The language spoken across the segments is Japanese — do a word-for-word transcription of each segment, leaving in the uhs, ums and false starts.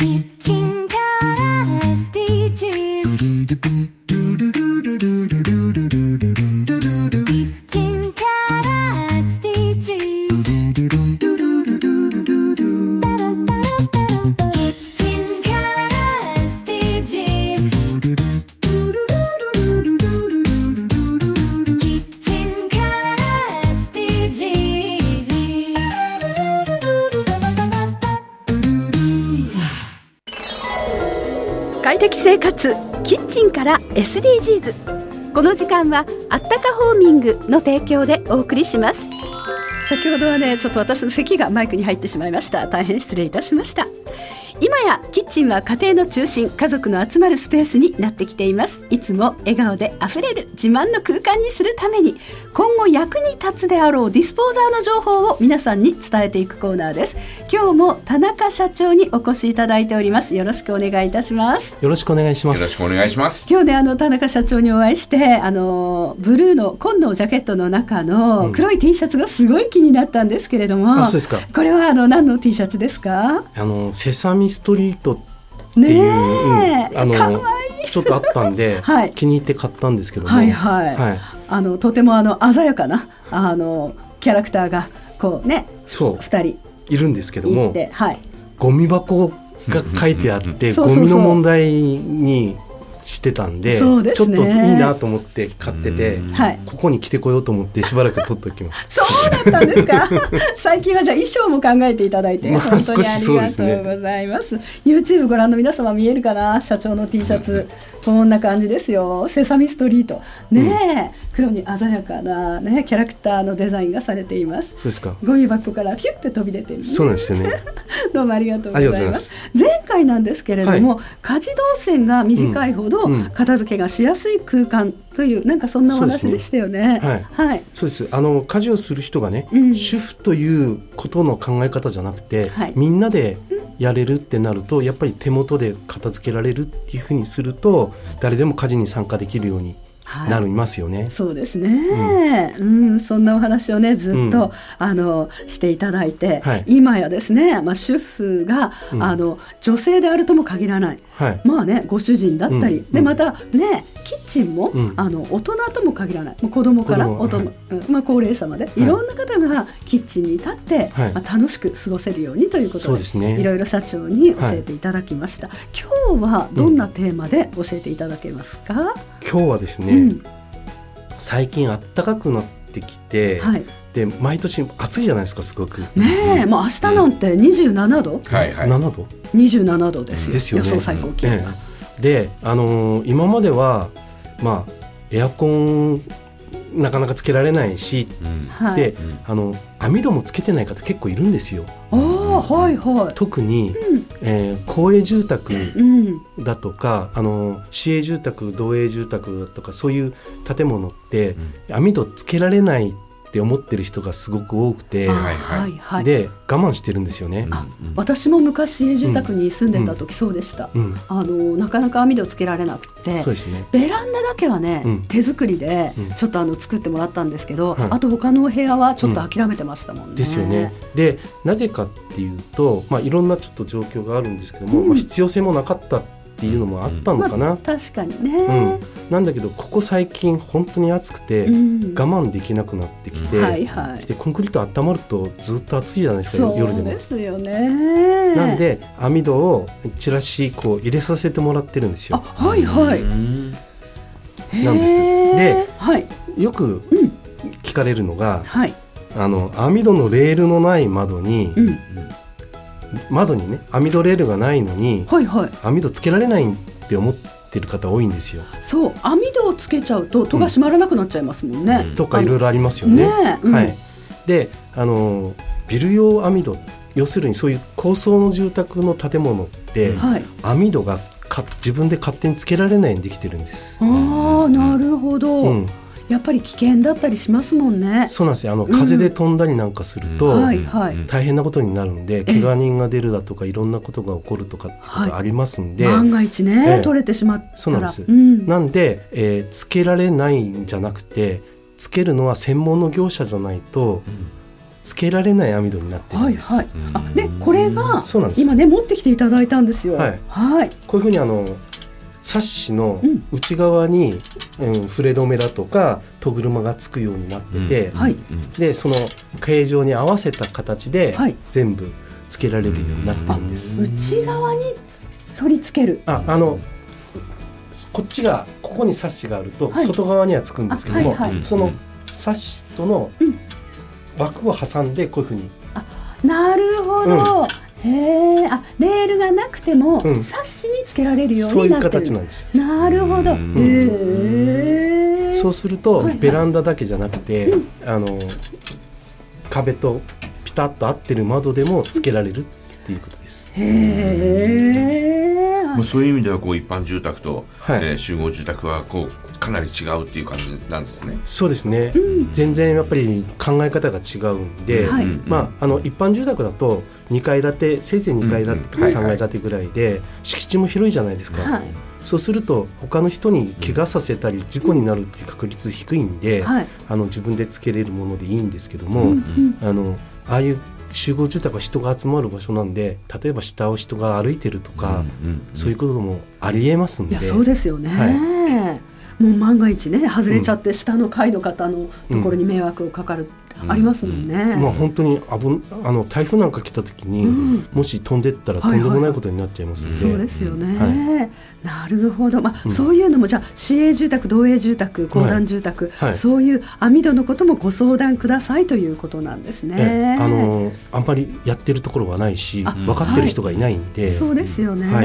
キッチンカー エスディージーズ キッチンカー エスディージーズ キッチンカー エスディージーズ キッチンカー エスディージーズ。 快適生活キッチンから エスディージーズ。 この時間はあったかホーミングの提供でお送りします。先ほどはねちょっと私の咳がマイクに入ってしまいました。大変失礼いたしました。今やキッチンは家庭の中心、家族の集まるスペースになってきています。いつも笑顔であふれる自慢の空間にするために、今後役に立つであろうディスポーザーの情報を皆さんに伝えていくコーナーです。今日も田中社長にお越しいただいております。よろしくお願いいたします。 よろしくお願いします。 よろしくお願いします。 今日ねあの田中社長にお会いして、あのブルーの紺のジャケットの中の黒い T シャツがすごい気になったんですけれども、 うん、あ、そうですか。 これはあの何の T シャツですか？ あのセサミストリートってねいう、 え、 うん、あのかわいいちょっとあったんで、はい、気に入って買ったんですけども、 はいはいはい、あのとてもあの鮮やかなあのキャラクターがこうね、そうふたりいるんですけども、 はい、 ゴミ箱が書いてあってゴミの問題にしてたん で, そうです、ね、ちょっといいなと思って買ってて、はい、ここに着てこようと思ってしばらく取っておきましたそうだったんですか最近はじゃあ衣装も考えていただいて、まあ、本当にありがとうございます、ね、YouTube ご覧の皆様見えるかな、社長の T シャツこんな感じですよ。セサミストリートね、うん、黒に鮮やかな、ね、キャラクターのデザインがされています。 そうですか。 ゴミ箱からピュッて飛び出てる、ね、 そうなんですよねどうもありがとうございます。ます。前回なんですけれども、はい、家事動線が短いほど片付けがしやすい空間という、なんかそんなお話でしたよね。 はいはい、そうです。あの家事をする人がね、うん、主婦ということの考え方じゃなくて、はい、みんなでやれるってなると、やっぱり手元で片付けられるっていうふうにすると、誰でも家事に参加できるようになりますよね。 はい、そうですね、うんうん、そんなお話をねずっと、うん、あのしていただいて、はい、今やですね、まあ、主婦が、うん、あの女性であるとも限らない、はい、まあねご主人だったり、うん、でまたねキッチンも、うん、あの大人とも限らない、もう子供から大人、はい、まあ、高齢者まで、はい、いろんな方がキッチンに立って、はい、まあ、楽しく過ごせるようにということで、そうですね、いろいろ社長に教えていただきました。はい、今日はどんなテーマで教えていただけますか？うん、 今日はですね、うん、最近暖かくなってきて、はい、で毎年暑いじゃないですか、すごくねえ、もう明日なんてにじゅうななど、 うん、はいはい、ななどにじゅうななどですよ、 ですよね、 予想最高気温が、 ええ、で、あのー、今までは、まあ、エアコンなかなかつけられないし、うん、で、あの網戸もつけてない方結構いるんですよ。 あ、はいはい、 特に、うん、えー、公営住宅だとか、うん、あの市営住宅、同営住宅だとか、そういう建物って、うん、網戸つけられないって思ってる人がすごく多くて、はいはいはい、で我慢してるんですよね。 あ、私も昔市営住宅に住んでた時そうでした、うんうん、あのなかなか網戸つけられなくて、そうですね、ベランダだけはね、うん、手作りでちょっとあの作ってもらったんですけど、うん、あと他のお部屋はちょっと諦めてましたもんね。 ですよね。でなぜかっていうと、まあ、いろんなちょっと状況があるんですけども、うん、まあ、必要性もなかったっていうのもあったのかな、 まあ、確かにね、 うん、なんだけどここ最近本当に暑くて、うん、我慢できなくなってきて、うん、はいはい、してコンクリート温まるとずっと暑いじゃないですか、夜でも。 そうですよね。 なんで網戸をチラシこう入れさせてもらってるんですよ。 あ、はいはい、 なんです。で、はい、よく聞かれるのが、はい、あの網戸のレールのない窓に、うん、窓にね網戸レールがないのに、はいはい、網戸つけられないって思ってる方多いんですよ。 そう、網戸をつけちゃうと戸が閉まらなくなっちゃいますもんね、 うん、とかいろいろありますよね。ね、うん、はい、で、あのビル用網戸、要するにそういう高層の住宅の建物って、はい、網戸がか自分で勝手につけられないようにできてるんです。 ああ、なるほど、うん、やっぱり危険だったりしますもんね。 そうなんですよ。あの風で飛んだりなんかすると、うん、大変なことになるんで、怪我人が出るだとかいろんなことが起こるとかってことありますんで、 はい、万が一ね、え取れてしまったら、 そうなんです、うん、なんで、えー、つけられないんじゃなくて、つけるのは専門の業者じゃないとつけられない網戸になってるんです。 はいはい、あでこれがそうなんです。 今ね持ってきていただいたんですよ。 はい、 はい、 こういうふうにあのサッシの内側に、うんうん、フレ止めだとか戸車がつくようになってて、うんはい、でその形状に合わせた形で全部つけられるようになってるんです。 はい、内側に取り付ける。 ああのこっちがここにサッシがあると外側にはつくんですけども、はいはいはい、そのサッシとの枠を挟んでこういうふうに、 あなるほど、うんへあレールがなくても、うん、サッシにつけられるようになってる。 そういう形なんです。 なるほど、うん、へそうすると、はいはい、ベランダだけじゃなくて、うん、あの壁とピタッと合ってる窓でもつけられるっていうことです。 へえ。 もうそういう意味ではこう一般住宅と、はいえー、集合住宅はこうかなり違うっていう感じなんですね。 そうですね、うん、全然やっぱり考え方が違うんで、はいまあ、あの一般住宅だとにかい建てせいぜいにかい建てとかさんがい建てぐらいで敷地も広いじゃないですか、はい、そうすると他の人に怪我させたり事故になるっていう確率低いんで、はい、あの自分でつけれるものでいいんですけども、うん、あのああいう集合住宅は人が集まる場所なんで例えば下を人が歩いてるとか、うんうんうん、そういうこともありえますんで。 いやそうですよね、はい、もう万が一ね外れちゃって下の階の方のところに迷惑をかかる、うん、ありますもんね、 うんうんまあ、本当にあぶあの台風なんか来た時に、うん、もし飛んでったらとんでもないことになっちゃいますので、 はいはい、そうですよね、はい、なるほど、まあうん、そういうのもじゃあ市営住宅同営住宅公団住宅、はいはい、そういう網戸のこともご相談くださいということなんですね。 あのあんまりやってるところはないし分かってる人がいないんで、 はい、そうですよね、はい、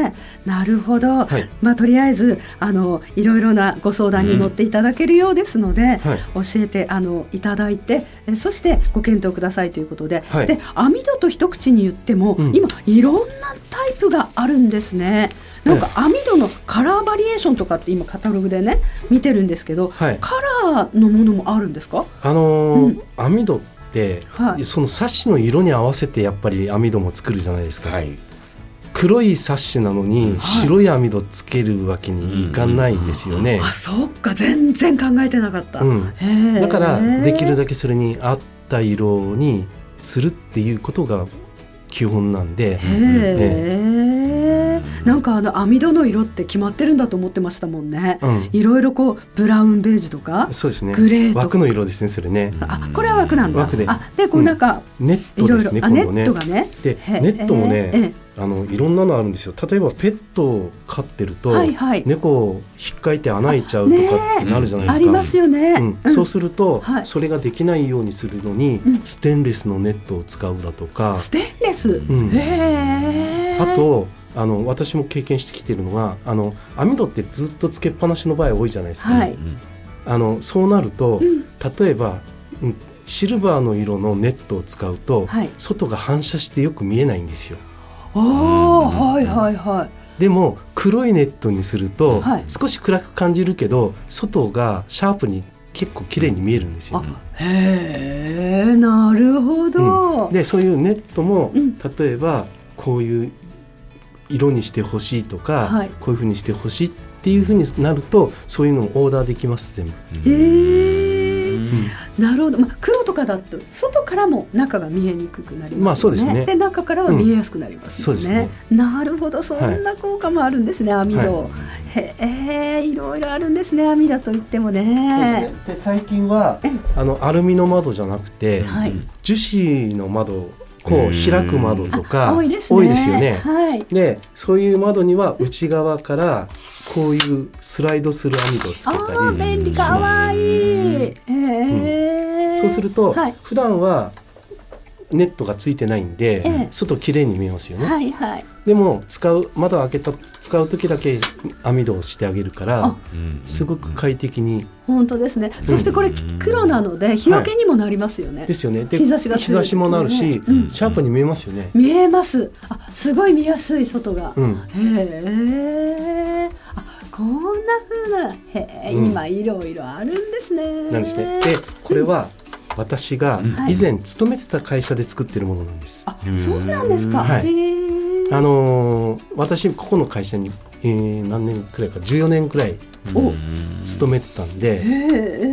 なるほど、はいまあ、とりあえずあのいろいろなご相談に乗っていただけるようですので、うんはい、教えてあのいただいてえそしてご検討くださいということで、はい、で網戸と一口に言っても、うん、今いろんなタイプがあるんですね。なんか網戸のカラーバリエーションとかって今カタログでね見てるんですけど、はい、カラーのものもあるんですか？ あのーうん、網戸って、はい、そのサッシの色に合わせてやっぱり網戸も作るじゃないですか、はい、黒いサッシなのに白い網戸つけるわけにいかないんですよね、 うん、あそっか全然考えてなかった、うん、 だからできるだけそれに合った色にするっていうことが基本なんで、 へー、なんかあの網戸の色って決まってるんだと思ってましたもんね、うん、いろいろこうブラウンベージュとかそうですね、 グレーとか枠の色ですねそれね。 あこれは枠なんだ。 枠であでこうなんか、 うん、ネットですね。 いろいろ今度ねネットがねでネットもね、ええあのいろんなのあるんですよ。例えばペットを飼ってると、はいはい、猫を引っかいて穴開いちゃうとかってなるじゃないですか、 ありますよね、 うんうん、そうすると、はい、それができないようにするのに、うん、ステンレスのネットを使うだとか。 ステンレス、うん、へー。あとあの私も経験してきてるのがあの網戸ってずっとつけっぱなしの場合多いじゃないですか、ねはい、あのそうなると、うん、例えば、うん、シルバーの色のネットを使うと、はい、外が反射してよく見えないんですよ。 あはいはいはい。 でも黒いネットにすると、はい、少し暗く感じるけど外がシャープに結構綺麗に見えるんですよ、うん、 へえなるほど、 うん、でそういうネットも、うん、例えばこういう色にしてほしいとか、はい、こういう風にしてほしいっていう風になるとそういうのをオーダーできます全部。 へえなるほど、まあ、黒とかだと外からも中が見えにくくなりますよね、 まあそうですね。 で中からは見えやすくなりますよね、うん、そうですね。なるほどそんな効果もあるんですね、はい、網戸、はい、へえいろいろあるんですね網戸といってもね。 そうですね。で最近はあのアルミの窓じゃなくて、はい、樹脂の窓こう開く窓とか多いですね。多いですよね、はい、でそういう窓には内側からこういうスライドする網戸をつけたりします。あ便利かわいい、えーうん、そうすると、はい、普段はネットがついてないんで、えー、外きれいに見えますよね、はいはい、でも使う窓を開けた使う時だけ網戸をしてあげるからすごく快適に。 本当ですね、うん、そしてこれ黒なので日よけにもなりますよね、はい、 ですよね。で日差しが強い、 日差しもなるし、うん、シャープに見えますよね。 見えます。あすごい見やすい外が、うん、へえあこんな風なへー、うん、今いろいろあるんですね。 なんですね。でこれは私が以前勤めてた会社で作ってるものなんです、 うんはい、あそうなんですか、はい、 あのー、私ここの会社に、えー、何年くらいかじゅうよねんくらい勤めてたんで、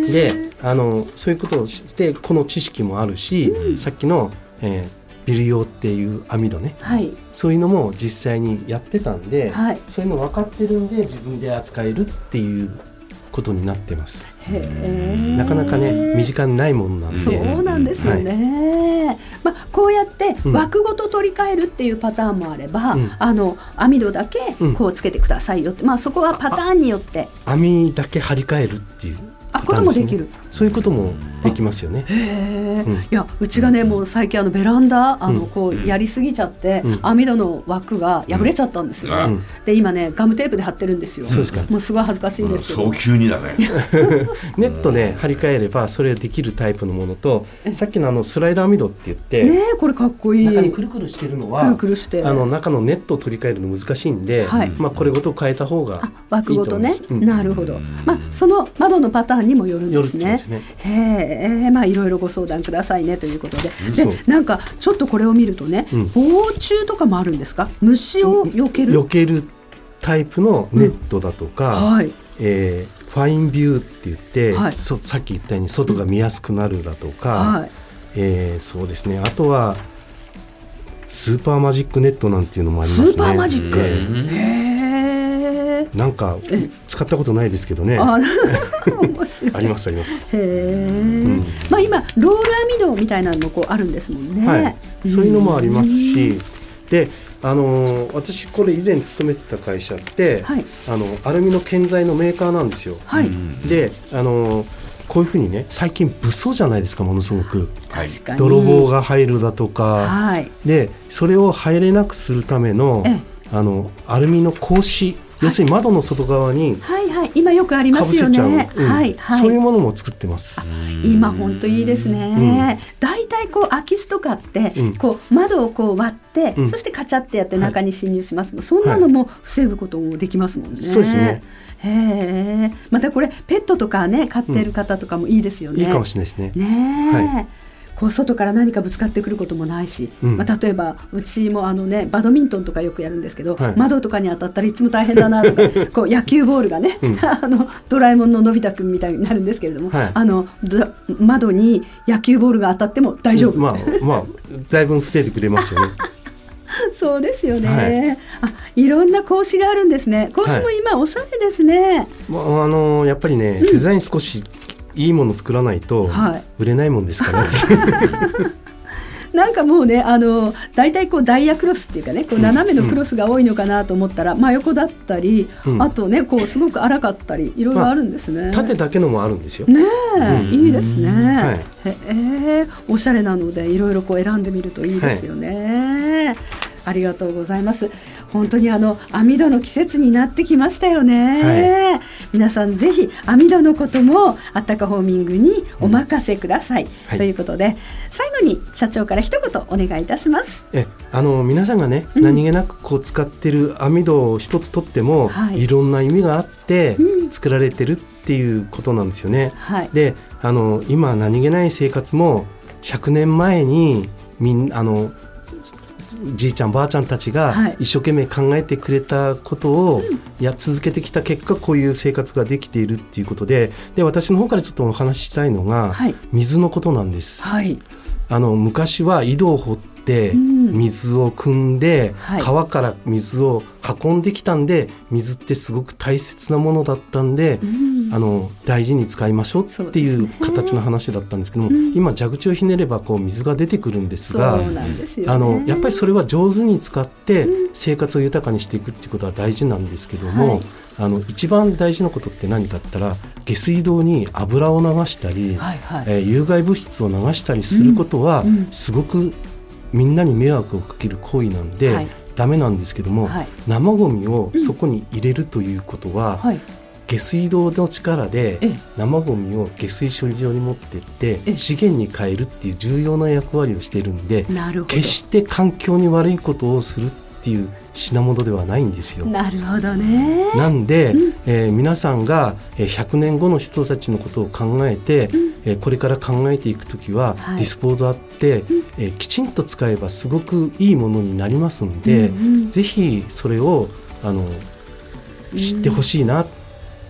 であのそういうことをしてこの知識もあるし、うん、さっきの、えー、ビル用っていう網戸ね、はい、そういうのも実際にやってたんで、はい、そういうの分かってるんで自分で扱えるっていうことになってます。へなかなかね身近にないものなんで。 そうなんですよね、はい、まあ、こうやって枠ごと取り替えるっていうパターンもあれば、うん、あの網戸だけこうつけてくださいよって、うん、まあ、そこはパターンによって網だけ張り替えるっていうあこともできる。 そういうこともできますよね。 へ、うん、いやうちがねもう最近あのベランダあのこうやりすぎちゃって、うん、網戸の枠が破れちゃったんですよね、うん、で今ねガムテープで貼ってるんですよ。 そうですか。 もうすごい恥ずかしいですけど、 うん、早急にだねネットで貼り替えればそれできるタイプのものと、さっきのあのスライダー網戸って言ってね、これかっこいい。 中にくるくるしてるのはくるくるしてあの中のネットを取り替えるの難しいんで、はい、まあ、これごと変えた方がいいと思います。枠ごとね、 うん、なるほど、まあ、その窓のパターンにもよるんですね。ね、へえ、まあいろいろご相談くださいねということで、うん、でなんかちょっとこれを見るとね、うん、防虫とかもあるんですか？虫を避ける、 避けるタイプのネットだとか、うん、はい、えー、ファインビューって言って、はい、そさっき言ったように外が見やすくなるだとか、うん、はい、えー、そうですね、あとはスーパーマジックネットなんていうのもありますね。 スーパーマジック、へー、 なんか使ったことないですけどね。あありますあります。へー、うん、 まあ、今ロール網戸みたいなのもこうあるんですもんね、はい、 そういうのもありますし、で、あのー、私これ以前勤めてた会社って、はい、あのアルミの建材のメーカーなんですよ、はい、で、あのー、こういうふうにね最近物騒じゃないですか、ものすごく、はい、泥棒が入るだとか、はい、でそれを入れなくするための、あのアルミの格子、要するに窓の外側にはいはい、今よくありますよね、うん、はいはい、 そういうものも作ってます。 今本当いいですね、うん、だいたいこう空き巣とかって、うん、こう窓をこう割って、うん、そしてカチャってやって中に侵入します、はい、そんなのも防ぐこともできますもんね、はい、 そうですね。 へー、またこれペットとかね飼ってる方とかもいいですよね、 うん、いいかもしれないですね。 ね、はい、こう外から何かぶつかってくることもないし、うん、まあ、例えばうちもあの、ね、バドミントンとかよくやるんですけど、はい、窓とかに当たったらいつも大変だなとかこう野球ボールがね、うん、あのドラえもんののび太くんみたいになるんですけれども、はい、あの窓に野球ボールが当たっても大丈夫、 まあまあ、だいぶ防いでくれますよねそうですよね、はい、あ、いろんな格子があるんですね。格子も今おしゃれですね、はい、 まあ、あのやっぱりね、うん、デザイン少しいいもの作らないと売れないもんですから、はいなんかもうね、あのだいたいこうダイヤクロスっていうかね、こう斜めのクロスが多いのかなと思ったら、うん、真横だったり、うん、あとねこうすごく荒かったりいろいろあるんですね、まあ、 縦だけのもあるんですよね、うん、いいですね、はい、へえ、おしゃれなのでいろいろこう選んでみるといいですよね、はい、ありがとうございます。本当にあの網戸の季節になってきましたよね、はい、皆さんぜひ網戸のこともあったかホーミングにお任せください、うん、はい、ということで最後に社長から一言お願いいたします。 えあの皆さんがね、うん、何気なくこう使ってる網戸を一つ取っても、はい、いろんな意味があって作られてるっていうことなんですよね、はい、であの今何気ない生活もひゃくねんまえにみんあのじいちゃんばあちゃんたちが一生懸命考えてくれたことをや続けてきた結果、こういう生活ができているっていうことで、で私の方からちょっとお話ししたいのが、はい、水のことなんです、はい、あの昔は井戸を掘って水を汲んで、うん、川から水を運んできたんで、水ってすごく大切なものだったんで、うん、あの大事に使いましょうっていう形の話だったんですけども、うん、今蛇口をひねればこう水が出てくるんですが、 そうなんですよね、 あのやっぱりそれは上手に使って生活を豊かにしていくっていうことは大事なんですけども、はい、あの一番大事なことって何かって言ったら、下水道に油を流したり、はいはい、えー、有害物質を流したりすることは、うんうん、すごくみんなに迷惑をかける行為なんで、はい、ダメなんですけども、はい、生ゴミをそこに入れるということは、うん、はい、下水道の力で生ゴミを下水処理場に持っていって資源に変えるっていう重要な役割をしているんで、決して環境に悪いことをするっていう品物ではないんですよ。 なるほどね。 なんで、うん、えー、皆さんがひゃくねんごの人たちのことを考えて、うん、えー、これから考えていくときは、はい、ディスポーザーって、うん、えー、きちんと使えばすごくいいものになりますので、うんうん、ぜひそれをあの知ってほしいなっ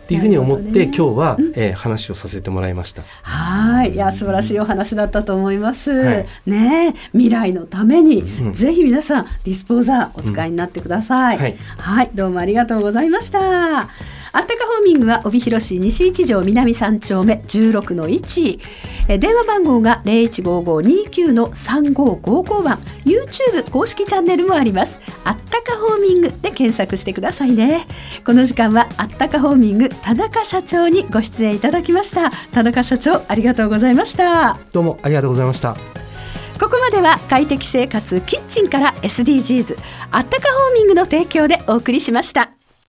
っていうふうに思って、ね、今日は、うんえー、話をさせてもらいました。 はい、いや素晴らしいお話だったと思います、はい、ね、未来のために、うん、ぜひ皆さんディスポーザーお使いになってください、うんはい、はい、どうもありがとうございました。あったかホーミングは帯広市西一条南三丁目 じゅうろくのいち、え電話番号が ゼロいちごごにきゅうのさんごごご 番、 YouTube 公式チャンネルもあります。あったかホーミングで検索してくださいね。この時間はあったかホーミング田中社長にご出演いただきました。田中社長ありがとうございました。 どうもありがとうございました。 ここまでは快適生活キッチンから エスディージーズ あったかホーミングの提供でお送りしました。